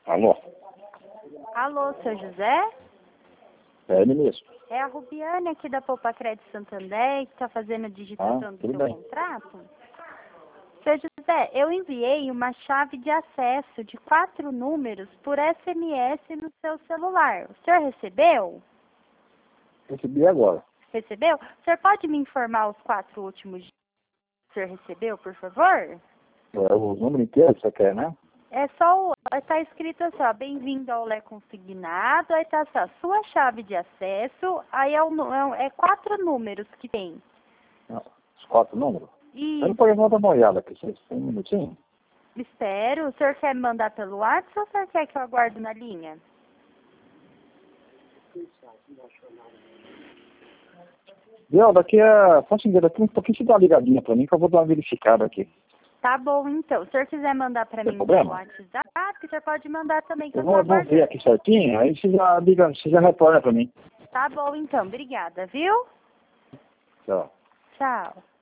Alô? Alô, seu José? É ele mesmo. É a Rubiane aqui da Poupa Crédito Santander, que está fazendo a digitação do tudo seu bem. contrato. Seu José, eu enviei uma chave de acesso de 4 números por SMS no seu celular. O senhor recebeu? Recebi agora. Recebeu? O senhor pode me informar os 4 últimos dias que o senhor recebeu, por favor? É o número inteiro que você quer, né? É só tá escrito assim, ó, bem-vindo ao Lé Consignado, aí tá assim, ó, sua chave de acesso, aí é 4 números que tem. Não, os 4 números. Eu não E posso dar uma olhada aqui, só um minutinho. espero, o senhor quer me mandar pelo WhatsApp ou o senhor quer que eu aguarde na linha? Viu, daqui a... Só um daqui um pouquinho você dá uma ligadinha pra mim que eu vou dar uma verificada aqui. Tá bom, então. Se o senhor quiser mandar para Tem mim pelo problema? WhatsApp, o senhor pode mandar também, que Eu eu tô vou ver aguardando. aqui certinho, aí você já liga, você já retorna pra mim. Tá bom, então. Obrigada, viu? Tchau. Tchau.